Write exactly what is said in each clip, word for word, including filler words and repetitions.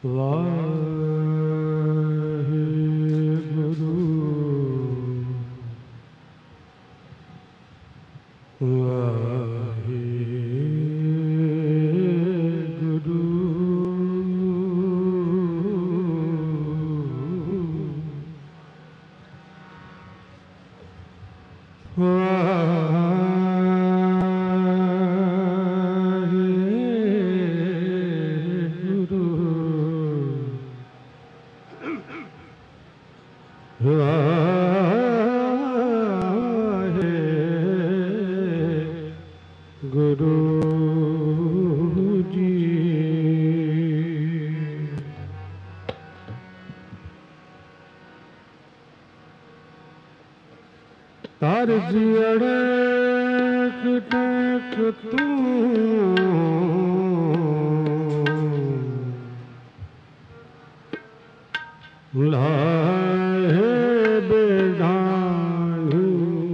वाहेगुरु वाहेगुरु गुरु जी तार जियड़े टेक तू लाहे बेडानी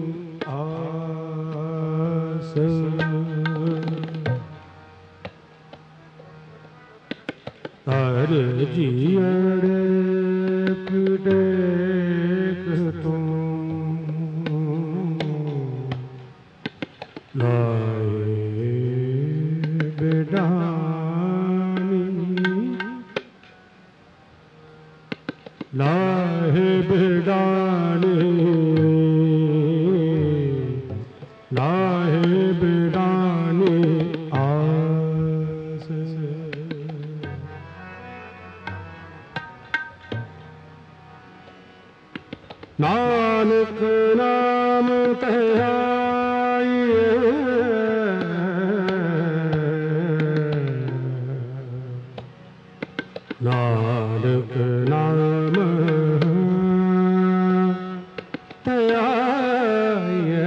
आस तार जियड़े टेक तू लाए बेडानी लाहे बेडानी लाहे बेडानी आस नानक नाम तहाइए नानक नाम तहाइए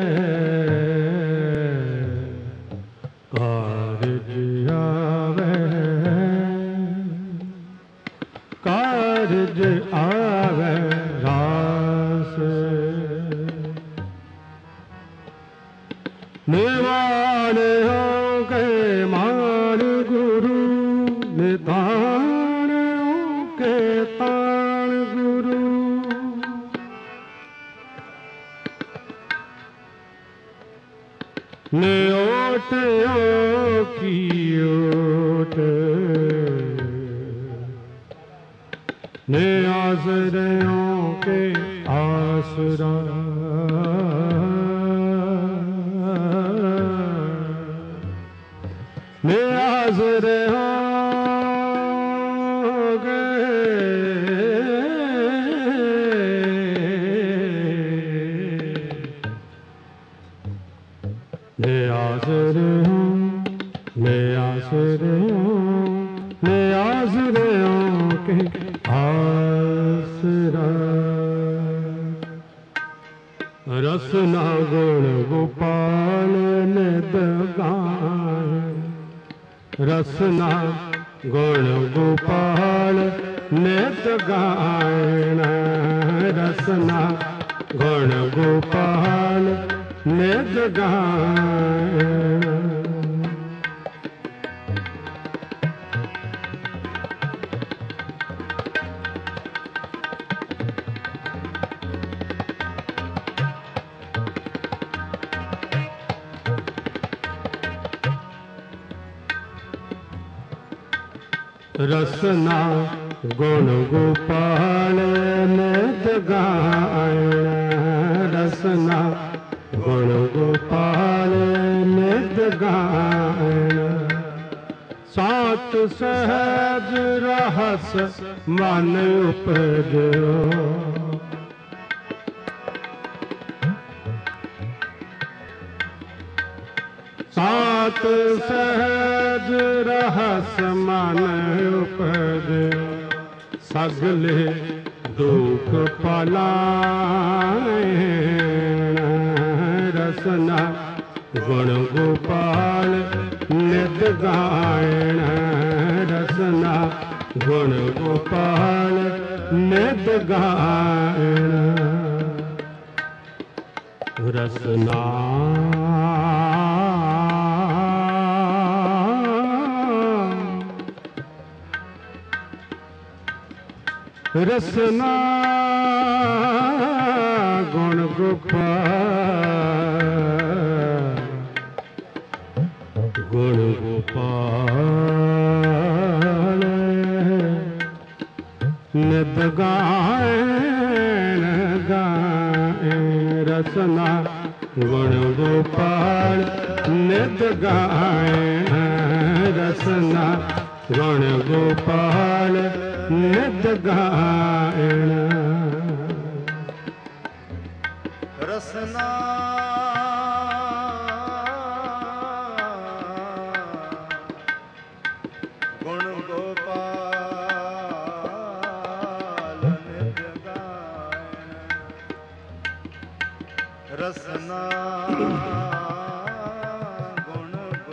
कारज आवे कारज आवे निवान हो के मान गुरु नितान हो के तान गुरु ने ओट हो की ओट ने आसरों के आसरा ने आसरे हो ने आसरे हो ने आसरे हो ने आसरे हो के आसरा रसना गुण गोपाल ने दगाए रसना गुण गोपाल नित गायन रसना गुण गोपाल नित गायन रसना गुण गोपाल नित गायन रसना गुण गोपाल नित गायन सात सहज रहस मन उपजो सात सहज रहस मन उपज सगले दुख पलाए रसना गुण गोपाल नित गायन रसना गुण गोपाल नित गायन रसना रसना गुण गोपाल गुण गोपाल नित गायन गाए रसना गुण गोपाल नित गायन रसना गुण गोपाल नित गायन रसना गुण गोपाल नित गायन रसना गुण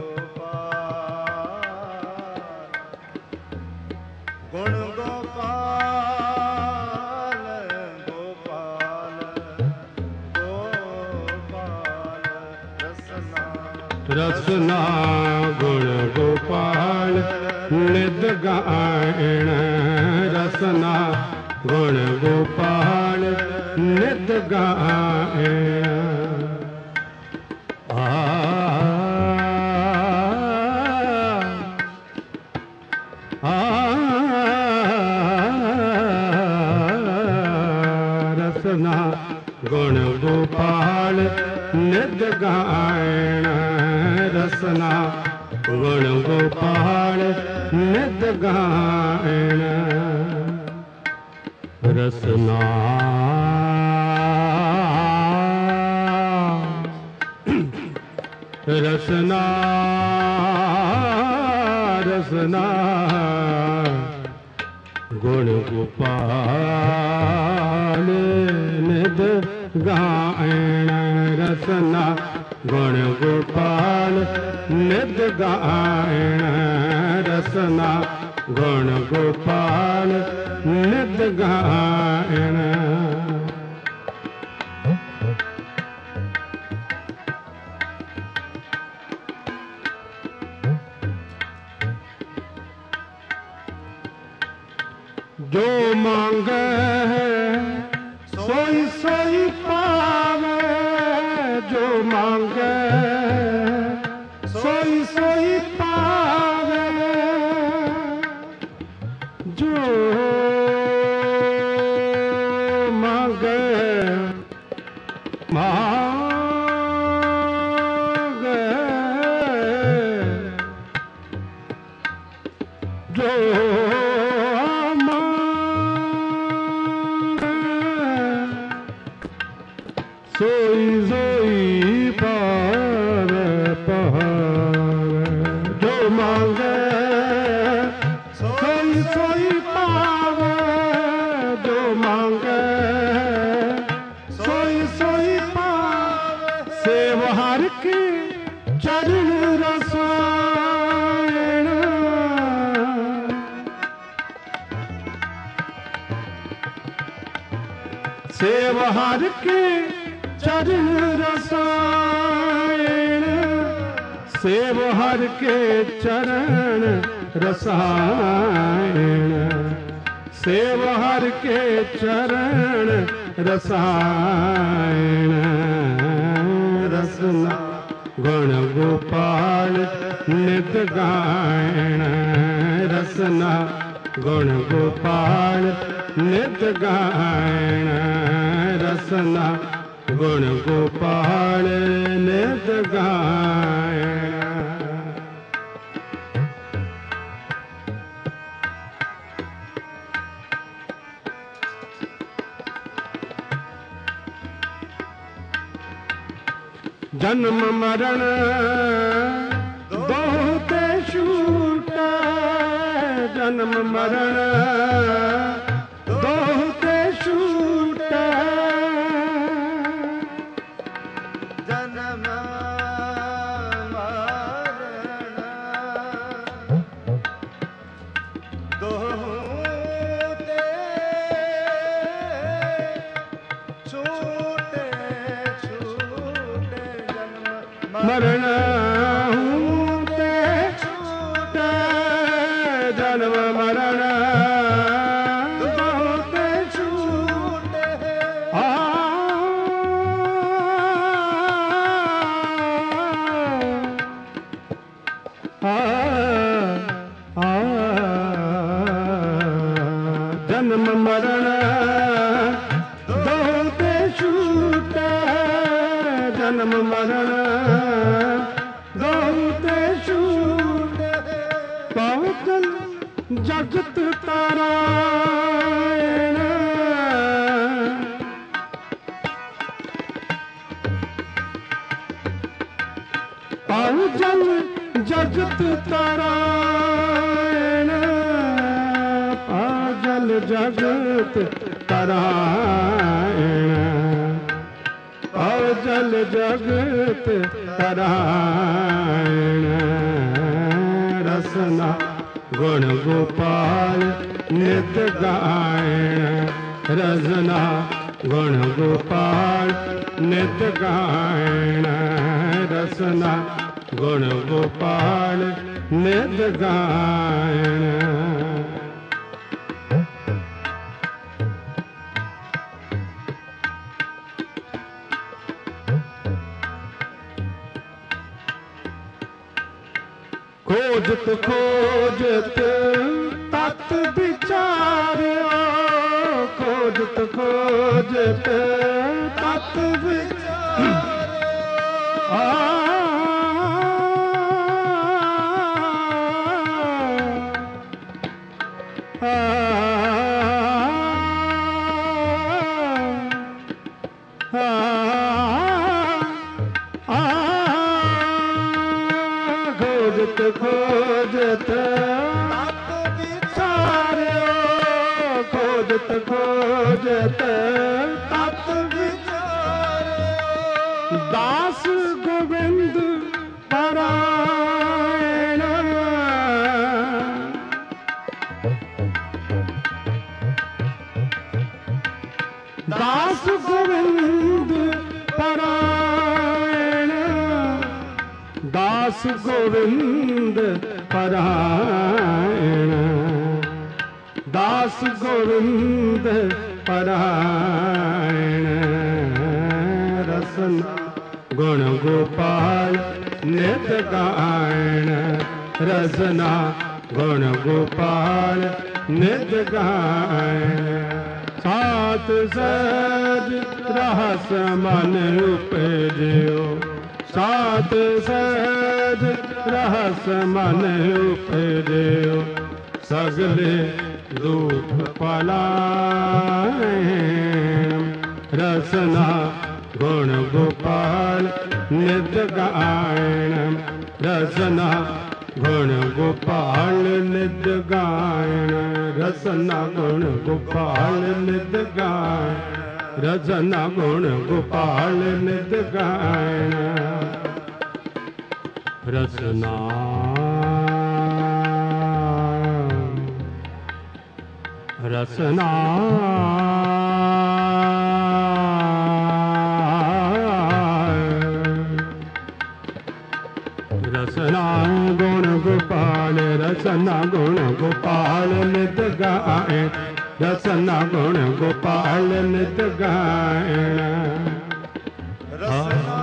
गोपाल गुण गोपाल गोपाल गोपाल रसना रसना गुण गोपाल नित गायन रसना गुण गोपाल नित गायन आ आ रसना गुण गोपाल नित गायन रसना गुण गोपाल नित गायन रसना रसना रसना गुण गोपाल नित गायन रसना गुण गोपाल नित गायन रसना गुण गोपाल नित गायन जो मांगे सोई सोई पावे जो मांगे सोई सोई पावे जो मांगे मांगे जो सोई सोई पार पहाड़ जो मांगे सोई सोई पावे जो मांगे सोई सोई पावे सेव हर के चरण रसायन सेव हर के चरण रसायन सेव हर के चरण रसायन सेव हर के चरण रसायन रसना गुण गोपाल नित गायन रसना गुण गोपाल नित गायन रसना गुण गोपाल नित गायन जन्म मरण बहुते छूटे जन्म मरण बहुते छूटे जन्म मरण दोहते छूटे छूटे जन्म मरण हूते छूटे जन्म मरण बहुत जन्म मरण दो ते छूटे, जन्म मरण दो ते छूटे, पावल जगत तारायण, पावल जगत तारायण, पाजल जगत तारायण, पाजल जगत तारायण, रसना गुण गोपाल नित गायण, रसना गुण गोपाल नित गायण, रसना गुण गोपाल नित गायण। खोजत खोजत तत विचार्यो, खोजत खोजत तत विचार्यो, आ खोजत खोजत तत विचार्यो, खोजत खोजत तत विचार्यो, दास गोविंद पारायण, दास गोविंद पारायण, दास गोविंद पारायण, दास गोविंद पारायण, रसन गुण गोपाल नित गायण, रसना गुण गोपाल नित गायण, सात सहज रहस मन उपजयो, सात सहज रहस मन उपजयो, सगले दुख पलायन, रसना गुण गोपाल नित गायण, रसना गुण गोपाल नित गायण, रसना गुण गोपाल नित गायण, रसना गुण गोपाल नित गायण, रसना रसना रसना गुण गोपाल, रसना गुण गोपाल नित गायण, रसना गुण गोपाल नित गायण, रसना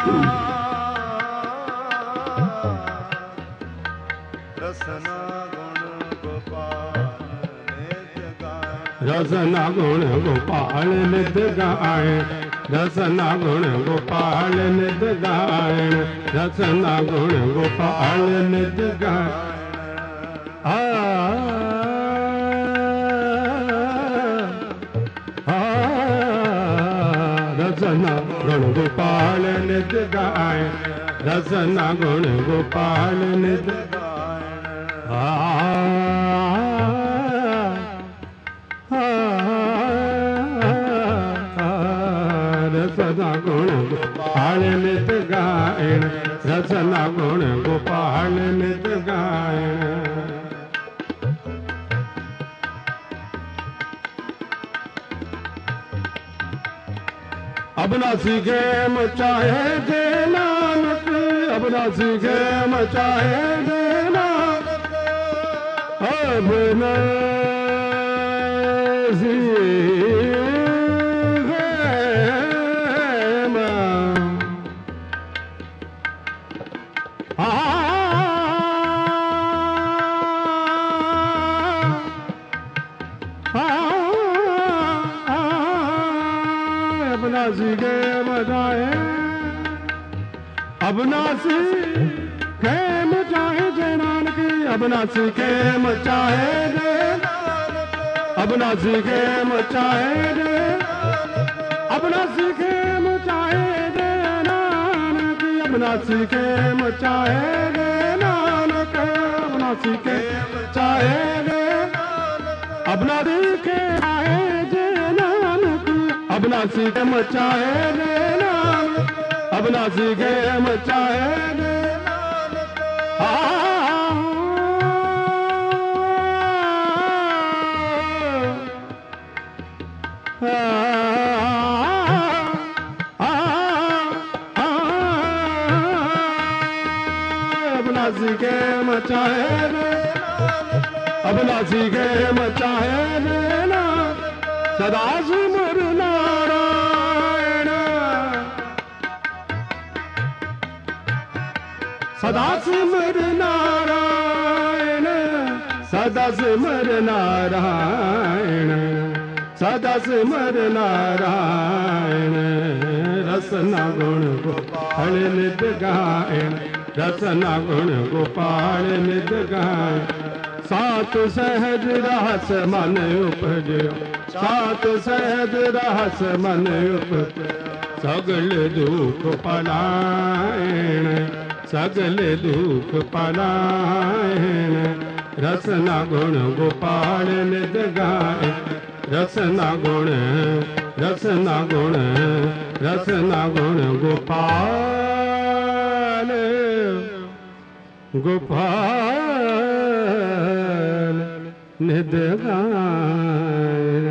रसना गुण गोपाल नित गायण, रसना गुण गोपाल नित गायण, रसना गुण गोपाल नित गायण, रसना गुण गोपाल नित गायण, आ रसना गुण गोपाल नित गायण, रसना गुण गोपाल नित गायण, आ रसना गुण गोपाल नित गायण, रसना गुण गोपाल नित गायण, अब ना सीखे मचाहे जे नानक, अब ना सीखे मचाहे जे नानक, अब ना सीखे आ आ अबनासी के मचाए अबनासी के मचाए जय नानक अबनासी के मचाए जय अबनासी के मचाए जय अबनासी के मचाए जय नानक अबनासी के मचाए जय नानक अबनासी के मचाए जय अबनासी के आए जय नानक अबनासी के मचाए जय नानक अबनासी के मचाए जय नानक अबनासी के मचाए अबनासी के मचाए ना सदा सिमर नारायण सदा सिमर नारायण सदा सिमर नारायण सदा सिमर नारायण रसना गुण गोपाल नित गायन रसना गुण गोपाल नित गायन सात सहज रहस मन उपजो सात सहज रहस मन उपजो सगल दुख पलायन सगल दुख पलायन रसना गुण गोपाल नित गायन रसना गुण रसना गुण रसना गुण गोपाल गोपाल नित गायन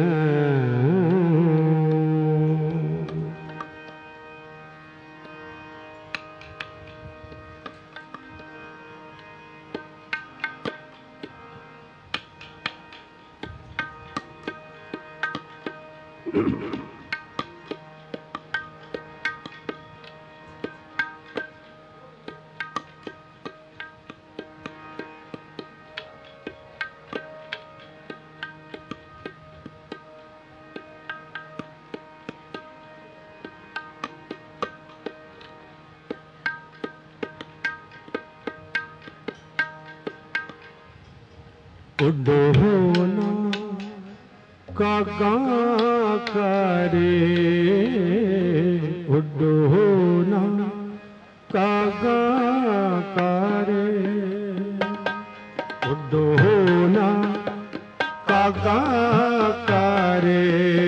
उडोना काका करे उडोना काका करे उडोना काका करे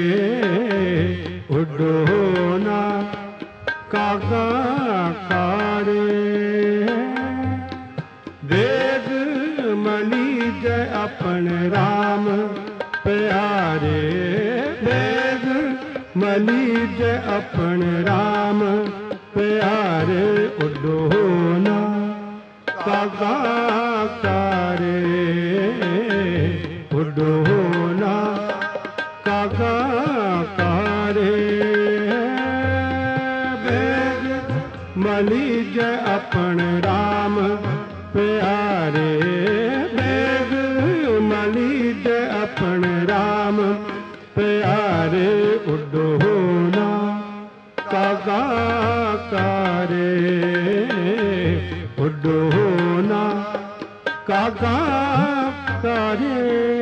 उडोना काका करे वेद मणि जय अपन राम प्यारे वेद मणि जय अपन राम प्यारे उडोना काका करे उडोना काका करे वेद मणि जय अपन राम प्यारे वेद मणि जय अपन राम प्यारे उडोना काका करे उडोना काका करे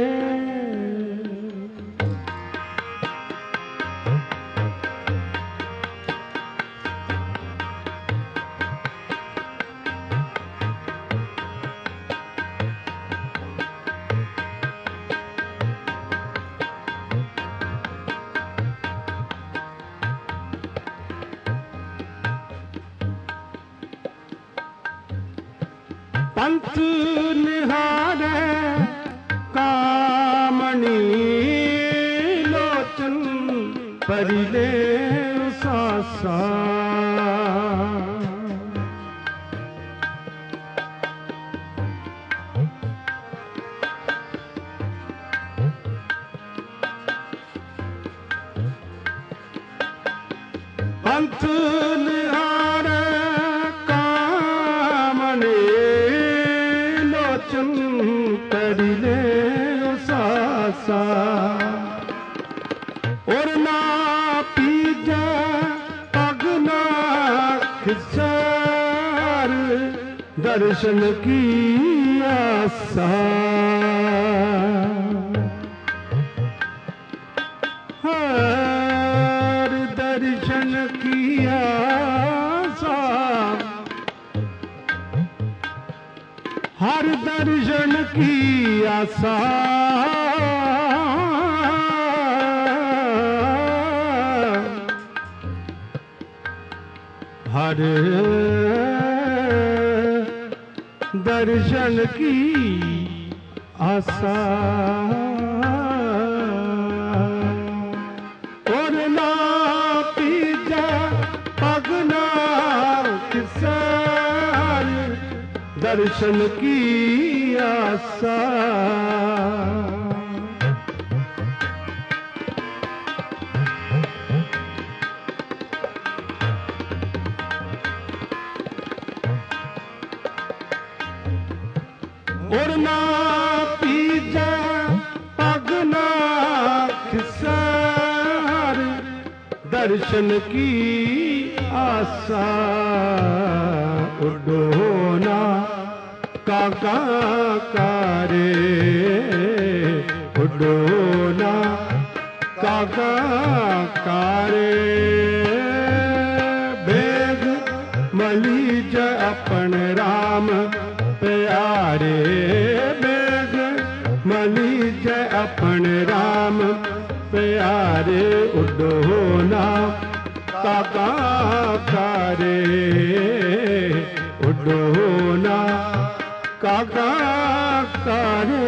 पंथ निहारे कामणी लोचन परिले सासा पंथ निहारे कामणी लोचन परिले सासा और ना पीजे दर्शन की आशा हर दर्शन की आशा हर दर्शन की आशा हर दर्शन की आशा और ना पीजा पगना किसान दर्शन की आशा और ना पीजा पगना खिसार दर्शन की आशा उडोना काका कारे उडोना काका कारे बेग मलीज अपन राम प्यारे बेग मलीज अपन राम प्यारे उडोना काका कारे उडोना काका कारे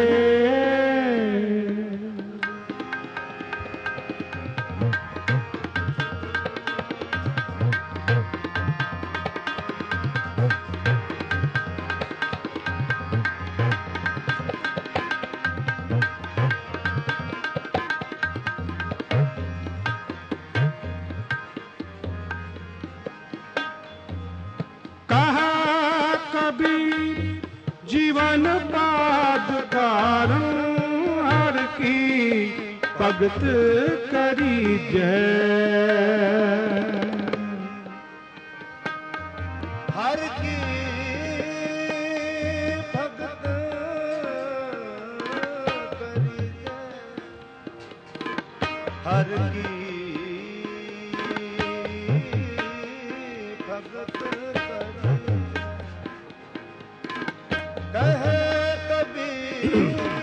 जीवन पादकार हर की भगत करी जय हर की भगत करी जय हर की भगत कहे कबीर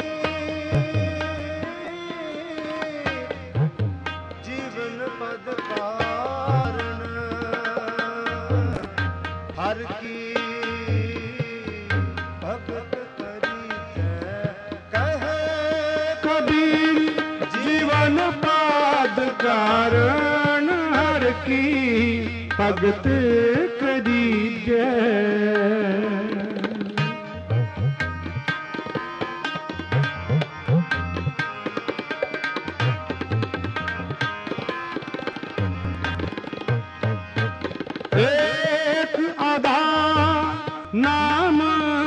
जीवन पद कारण हर की भगत करी जय कहे कबीर जीवन पाद कारण हर की भगत करी जय एक आधा नाम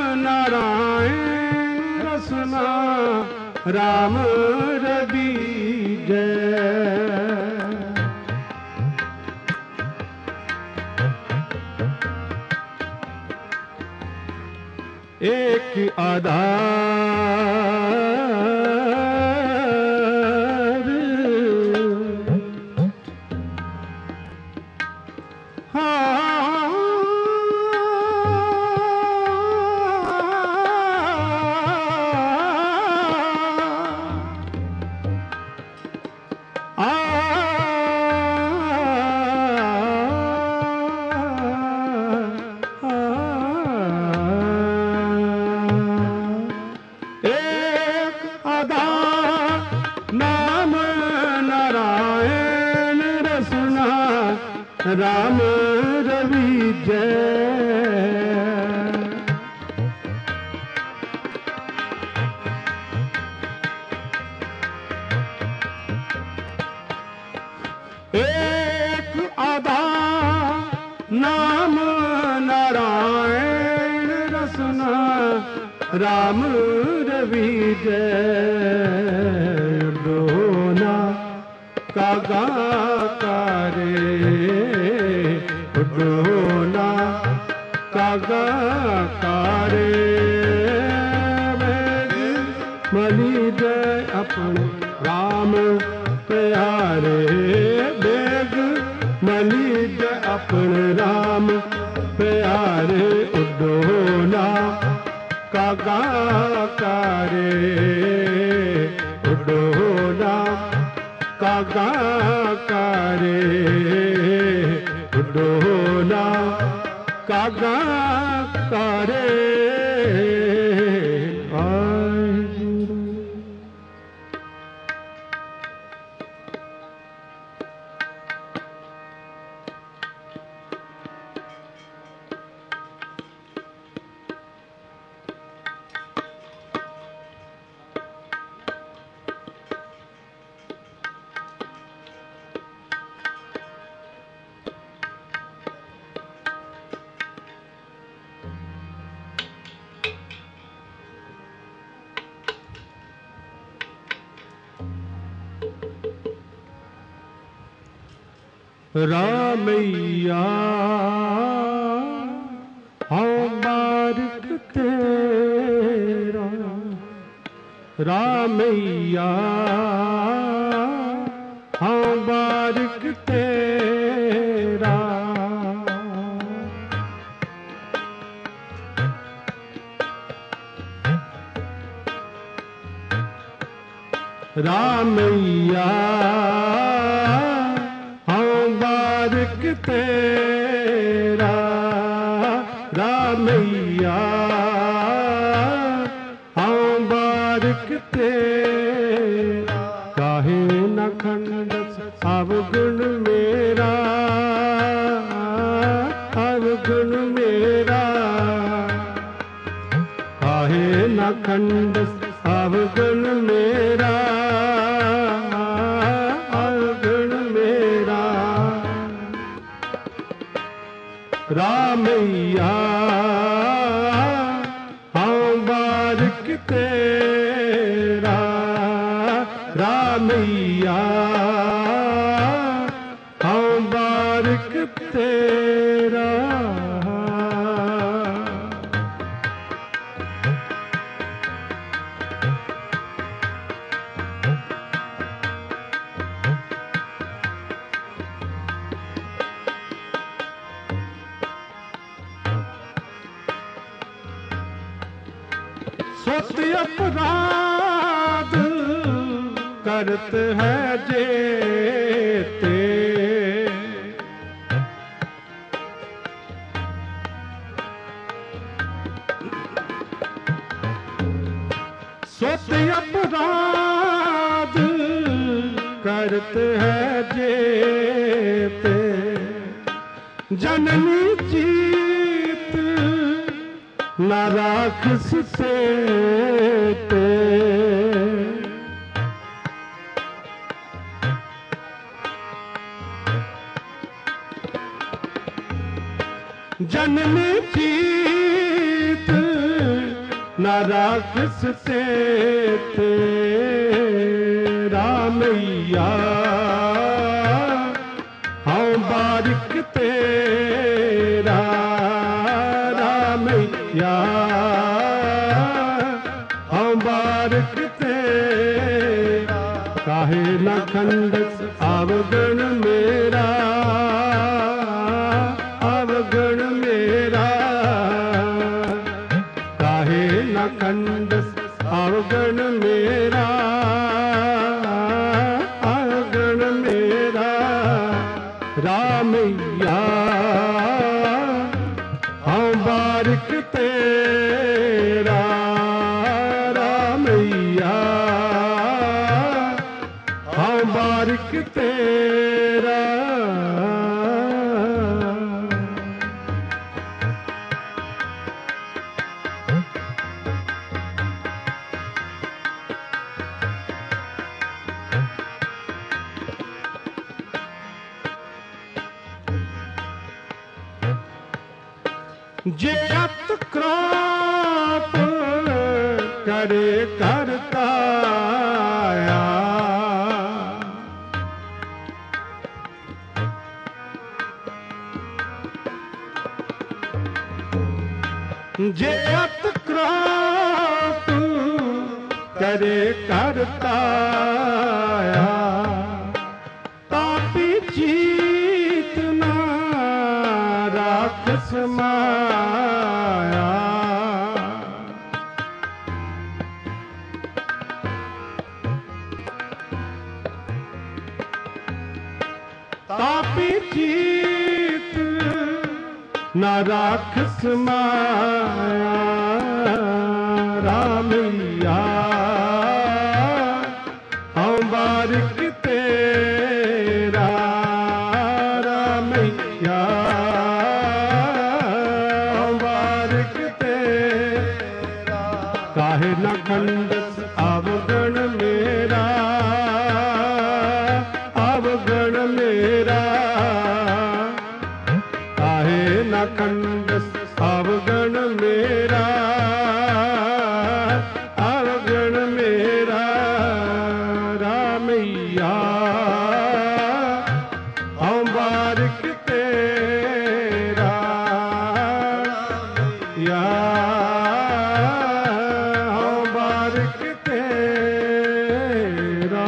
नारायण रसना राम रवि जय एक आधार राम रवि जय एक आधा नाम नारायण रसना राम रवि जय डोना कागा कारे डोना कागा का अपने राम प्यारे बेग मलीज अपने राम प्यारे उडोला कागा करे उडोला कागा करे उडोला कागा करे रामैया हम बारिक तेरा रामैया हम बारिक तेरा रामैया बारिक तेरा रामैया हम बारिक तेरा काहे न खंडस अवगुण मेरा अवगुण मेरा काहे न खंडस अवगुण मेरा रामैया हम बारिक तेरा रामैया हम बारिक तेरा सोते अपराध करत है जेते सोते अपराध करत है जेते जननी जीत न राखस से ते जननी जीत न राखस से ते रामैया हम बारिक तेरा रामैया हम बारिक तेरा काहे न खंडस अवगुण मेरा अवगुण मेरा काहे न खंडस अवगुण मेरा अवगुण मेरा रामैया हम बारिक तेरा रामैया हम बारिक तेरा जे अतक्राप करे करताया जे अतक्राप करे करताया, तापी जीत ना राखस माया। तापी जीत ना राखस माया। रामैया हम बारिक तेरा, रामैया हम बारिक तेरा। काहे न खंडस अवगण मेरा, अवगण मेरा। काहे न खंडस अवगण मेरा, अवगण मेरा। रामैया हम बारिक तेरा, या हम बारिक तेरा।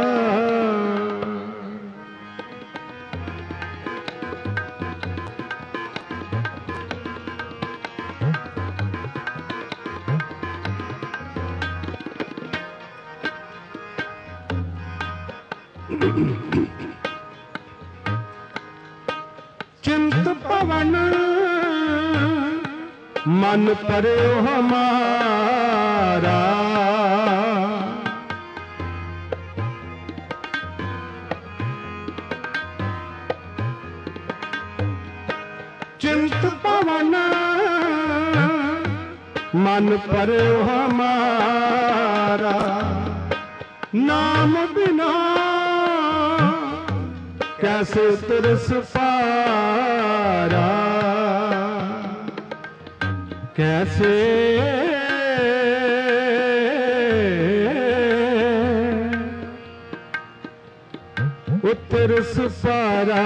चिंत पवन मन परे हमारा, चिंत पवन मन परे हमारा। नाम बिना कैसे तरस पारा, कैसे उतरस पारा।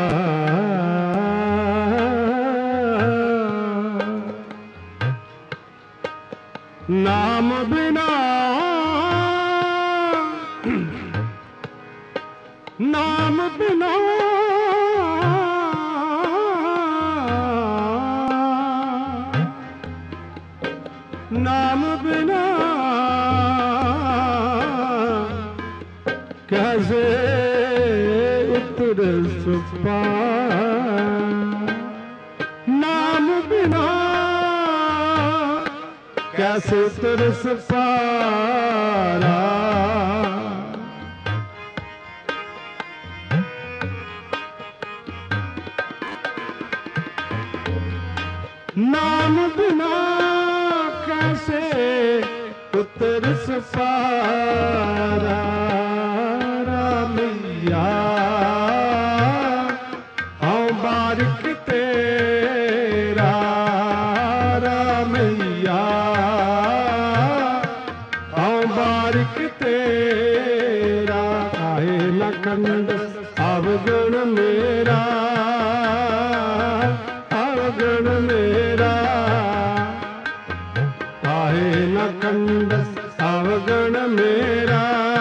नाम बिना, नाम बिना नाम बिना कैसे उतरस पारा। नाम बिना कैसे उतरस पारा। नाम बिना कैसे उतरस पारा। रामैया हम बारिक तेरा, रामैया हम बारिक तेरा। काहे न खंडस अवगुण मेरा, अवगुण मेरा। काहे न खंडस अवगुण मेरा,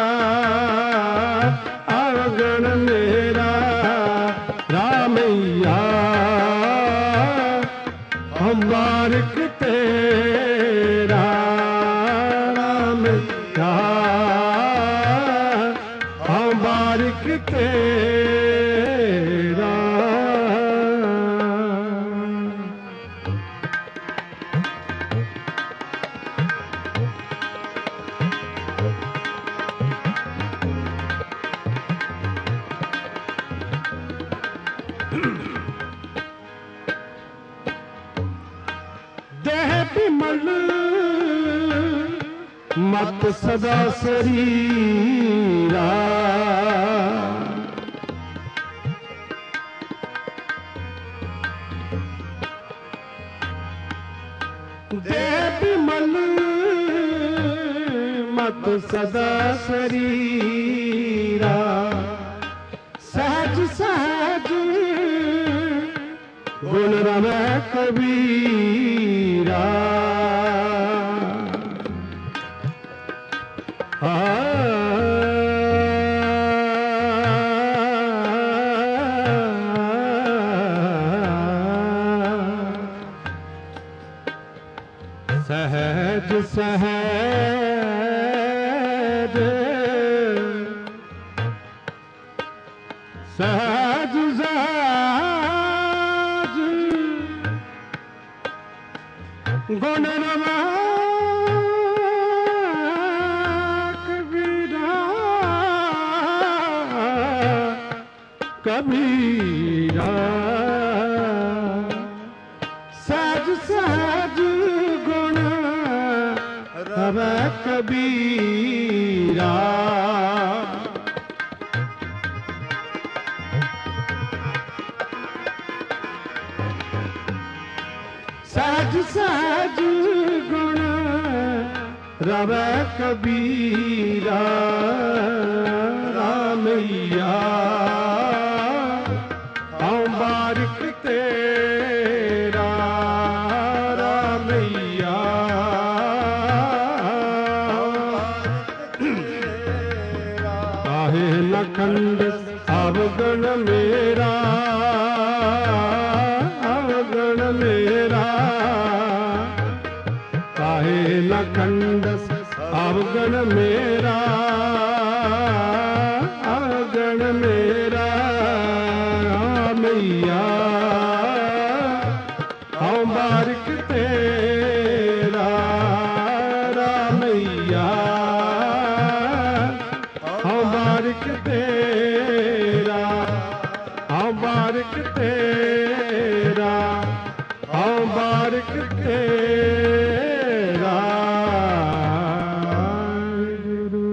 अवगुण मेरा। रामैया हम बारिक तेरा, रामैया हम बारिक तेरा। देह बिमल मत सदा शरीरा, देह बिमल मत सदा शरीरा। सहज सहज गुण रमै कबीरा। सहज सहज सहज सहज गुण रमा कबीरा कबीरा सहज सहज गुण रवा कबीरा सहज सहज गुण रवा कबीरा रामैया आओ बारिक तेरा रामैया काहे लखंड अवगण मेरा अवगण मेरा काहे लखंड अवगण मेरा अवगण मेरा मैया आओ बारिक तेरा रामैया आओ बारिक तेरा आओ बारिक तेरा आओ बारिक तेरा गुरु।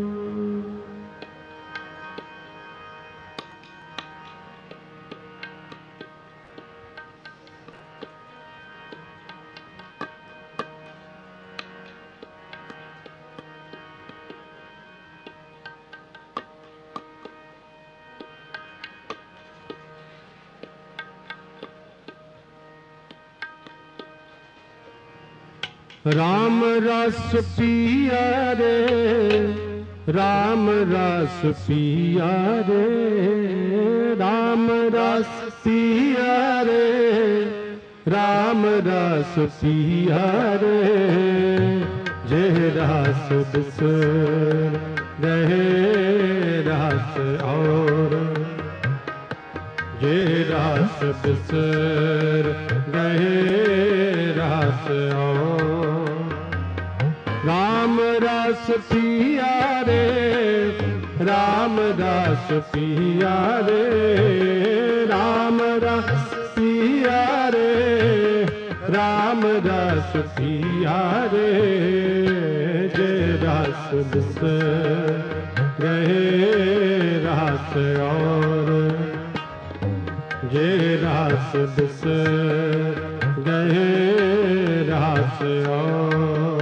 राम रस पिया रे राम रस पिया रे राम रस पिया रे राम रस पिया रे जे रस बिसर रहे रस और जे रस बिसर रहे रस और राम रस पिया रे राम रस पिया रे राम रस पिया रे राम रस पिया रे जे रस बिसर रहे रस और जे रस बिसर रहे रस और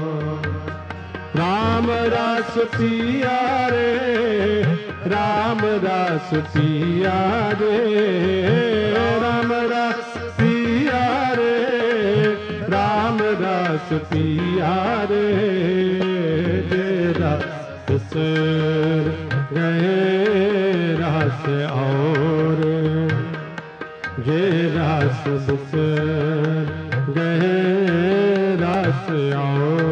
राम रस पिया रे राम रस पिया रे राम रस पिया रे राम रस पिया रे जे रस बिसर गए रस और जे रस बिसर गए रस और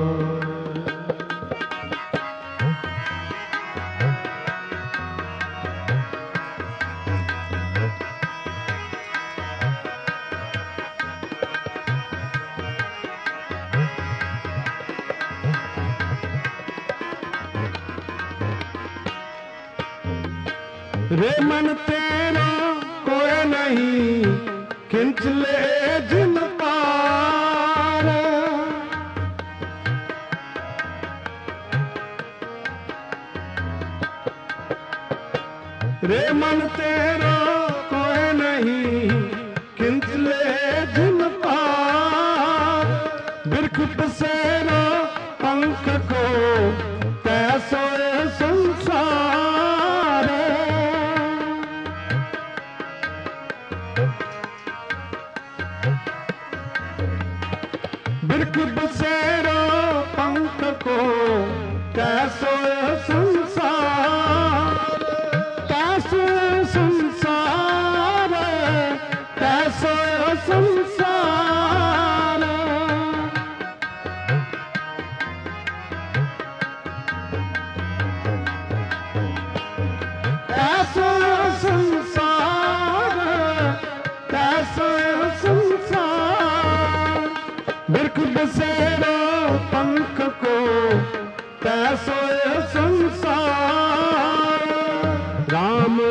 रे मन तेरा कोई नहीं खिंच ले जिन पार रे मन तेरा कोई नहीं खिंच ले जिन पार बिरख पसेरा पंख को तैसोए संसार बिरख बसेरो पंख को कैसो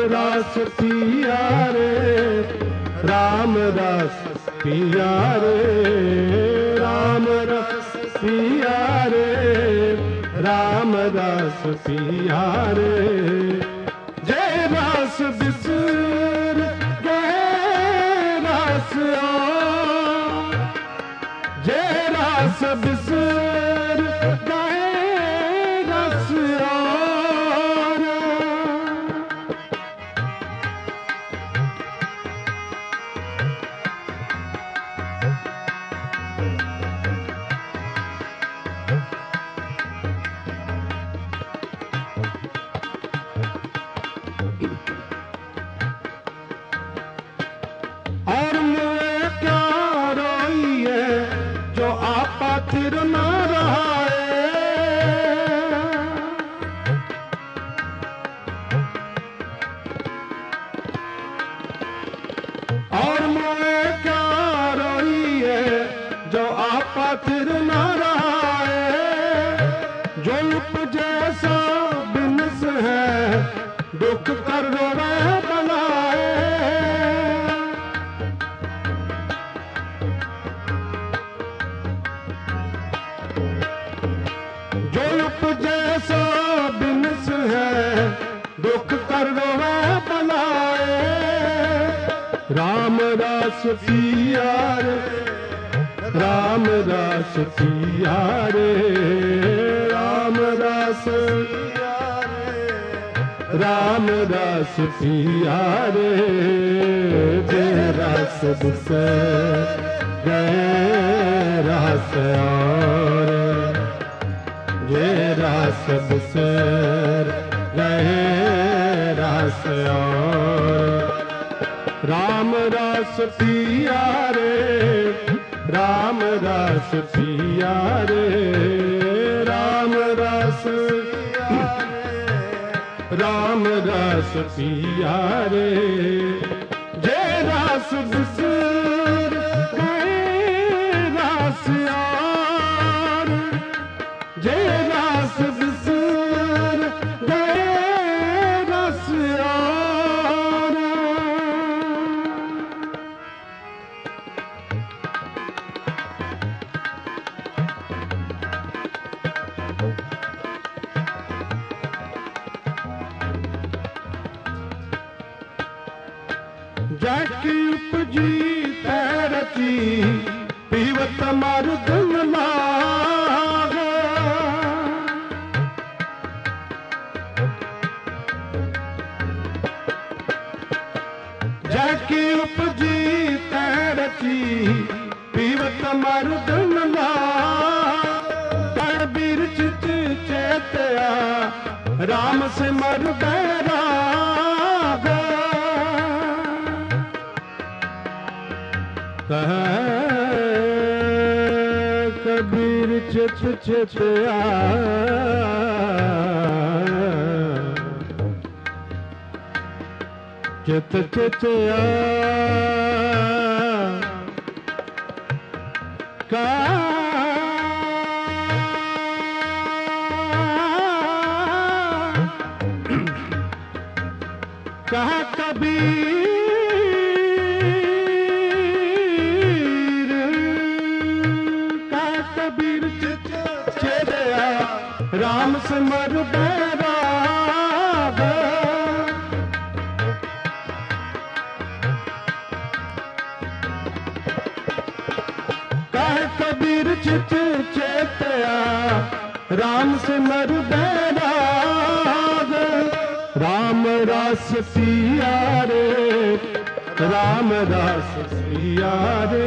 रास पिया रे, राम रास पिया रे, राम रास पिया रे, राम रास पिया रे। जय रास बिसर गए रास आ, जय रास बिसर गए रास आ। और मुझे क्या रोई है जो आपा फिर न रहा है, और मुझे क्या रोई है जो आपा फिर न रहा है। जो उपजैसा बिनस है दुख कर रोवे बनाए, जो उपजैसा बिनस है दुख कर रोवे बनाए। राम रास पिया रे, राम रास पिया रे, राम रास पिया रे, राम रास पिया रे। जय रास बिसर गए रास और, जय रास बिसर गए रास और। राम रास पिया रे, राम रास पिया रे, राम रास राम रास पिया रे। जय रास बिसर गए रास और, जय रास बिसर गए रास और। जैकी उपजी तैरती पीवत मर्दन लाग, जैकी उपजी तैरती पीवत मर्दन लाग। तड़बीर चित चेतया राम से मर गए राग, कह कबीर चित चितया चित चितया का कहा कबीर कबीर चेदया राम से मर गए राग। कह कबीर चित चेतया राम से मर गए राग। राम रास पिया रे, राम रास पिया रे,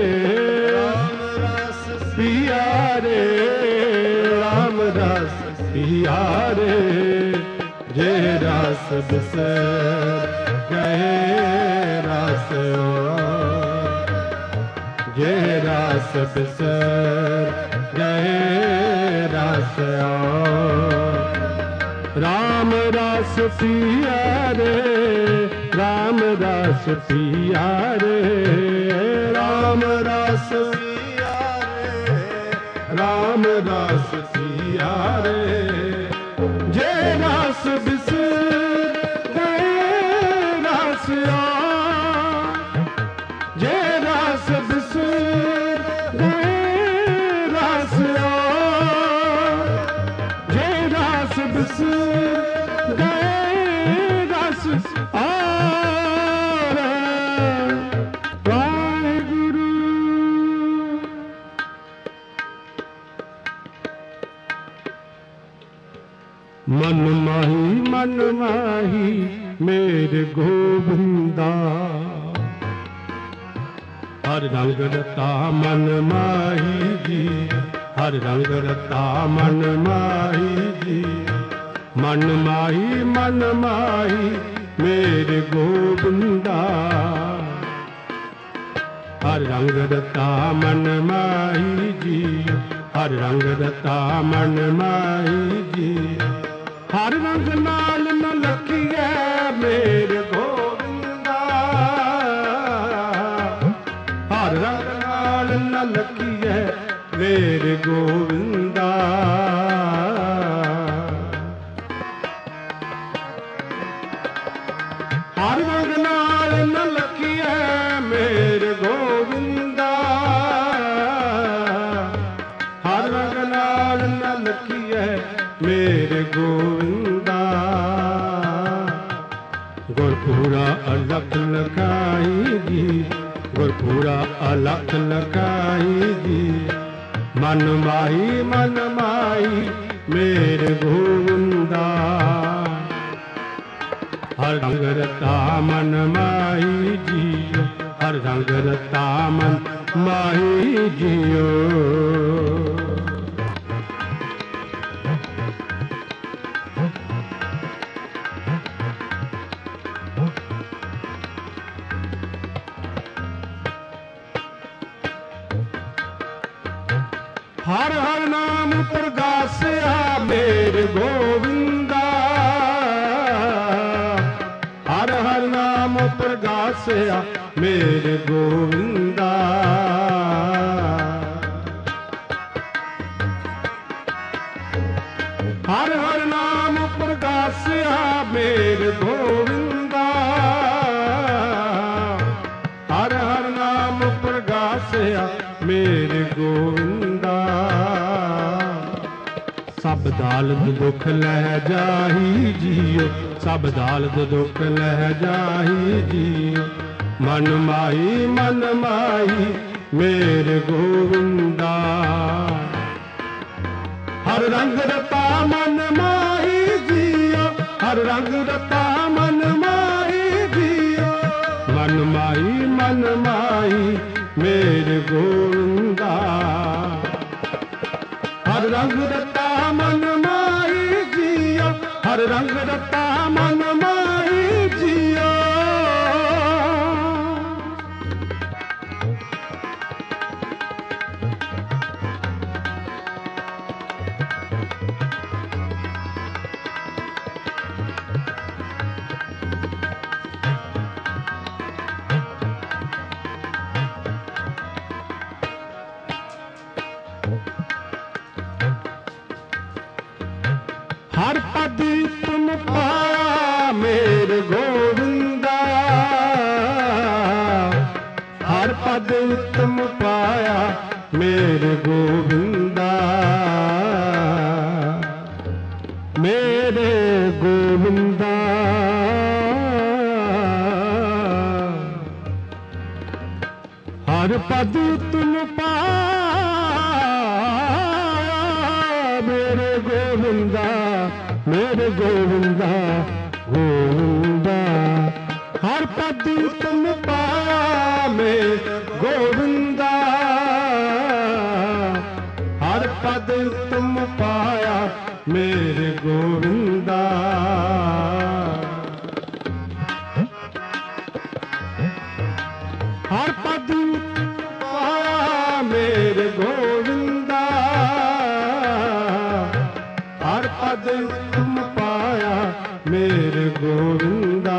पिया रे, राम रास पिया रे। जय रास बिसर गए रास और, जय रास बिसर गए रास और। राम रास पिया रे, राम रास पिया रे, राम रास राम रास पिया रे। जय रास बिसर गए गए रस और वाहिगुरु। मन माही मन माही मेरे गोविंदा, हर रंग रता मन माही जी, हर रंग रता मन माही जी। मन माही मन माही मेरे गोविंदा, हर रंग रता मन माही जी, हर रंग रता मन माही जी। हर रंग नाल न लखिए मेरे गोविंदा, हर रंग नाल न लखिए मेरे गोविंदा। हर रंग नाल न लखिए मेरे गोविंदा, हर रंग नाल न लखिए मेरे गोविंदा। गुरपुरा अलख लखाई जी, गुरपुरा अलख लखाई जी। मन माही मन माही मेरे गोविंदा, हर रंग रता मन माही जियो, हर रंग रता मन माही जियो। हर हर नाम प्रगास्या मेरे गोविंदा, हर हर नाम प्रगास्या मेरे गोविंदा। हर हर नाम प्रगास्या मेरे गोविंदा, हर हर नाम प्रगास्या मेरे गोविंदा। सब दालद दुख लह जाही जियो, सब दालद दुख लह जाही जियो। मन माही मन माही मेरे गोविंदा, हर रंग रता मन माही जियो, हर रंग रता मन माही जियो। मन माही मन माही मेरे गोविंदा, हर रंग रता मन माही जियो, हर रंग रता मन माही जियो। हर पद तुम पाया मेरे गोविंदा, हर पद तुम पाया मेरे गोविंदा। मेरे गोविंदा हर पद तुम पाया मेरे गोविंदा, मेरे गोविंदा गोविंदा। हर पद तुम पाया मेरे गोविंदा, हर पद तुम पाया मेरे गोविंदा। हर पद पाया मेरे गोविंदा, हर पद तुम पाया मेरे गोविंदा।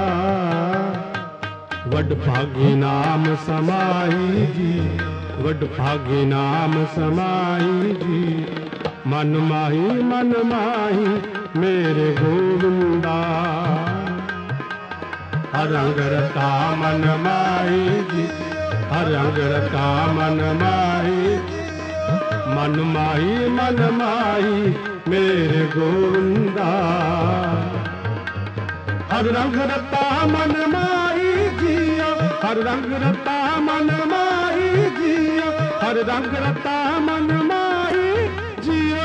वड भागी नाम समाई जी, वड भागी नाम समाई जी। मन माही मन माही मेरे गोविंदा, हर रंग रता मन माही जी, हर रंग रता मन माही। मन माही मन माही मेरे गोविंदा। हर रंग रता मन माही जिया, हर रंग रता मन माही जिया, हर रंग रता मन माही जिया।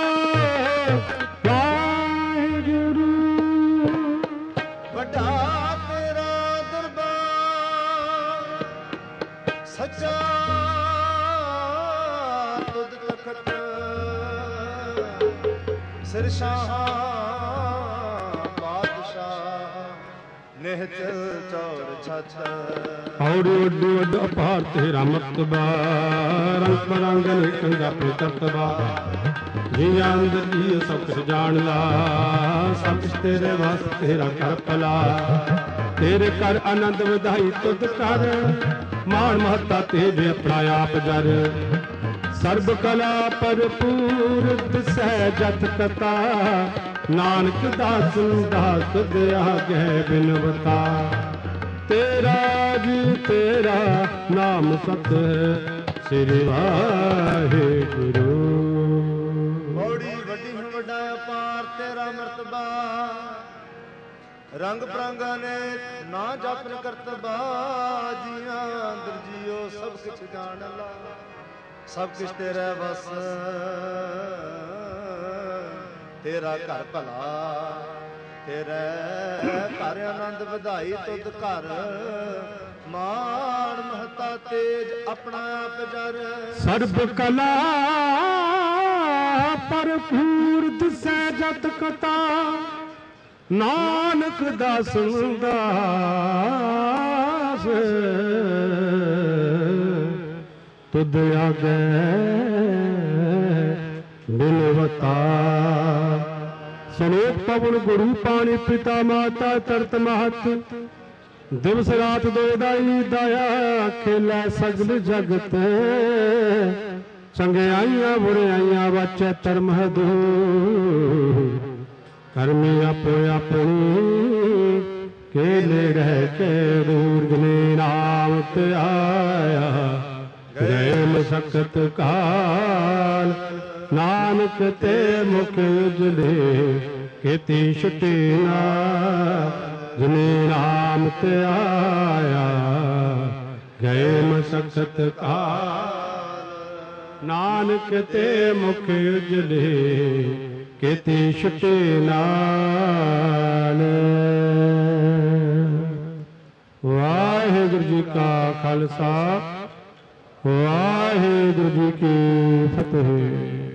वाहिगुरु वड्डा तेरा दरबार सच्चा तुद तखत सिरशाह निहचल चौड़ छत। और उड्डू उड अपार तेरा मर्तबा, रंग बरंग निकंगा पे करतबा। जिया अंदर जी सब कुछ जान ला, सब कुछ तेरे वास तेरा कर पला। तेरे कर आनंद ਵਧਾਈ तुद कर, मान महता तेरे अपना आप जर। सर्ब कला भरपूर दिसै जत कथा, नानक दास दास दया गै बिनवता। तेरा जी तेरा नाम सत है, श्री वाहिगुरु। बड़ी वड्डी वड्डा अपार तेरा मर्तबा, रंग बरंगा ने ना जपन करतबा। जिया अंदर जियो सब कुछ जान ला, सब कुछ तेरा बस तेरा घर भला। तेरे घर आनंद ਵਧਾਈ तुद घर, मान महता तेज अपना आप जर। सर्ब कला भरपूर दिसै जत कथा, नानक दास दास तुद आगे बिनवता। सनेक पवन गुरु पानी पिता माता तरत महत, दिवस रात दो दाई दया खेला सगल जगत। चंगियाइयां बुराइयां वाचे धर्म दूर, करमी आपो अपनी के नेड़े के दूर। जिने नाम ते आया गए मशक्कत काल, नानक ते मुख उजले खेती छुटी ना। जिने नाम ते आया गए मशक्कत काल, नानक ते मुख उजले खेती छुटी नाल। वाहिगुरु जी का खालसा, वाहिगुरु जी की फतेह।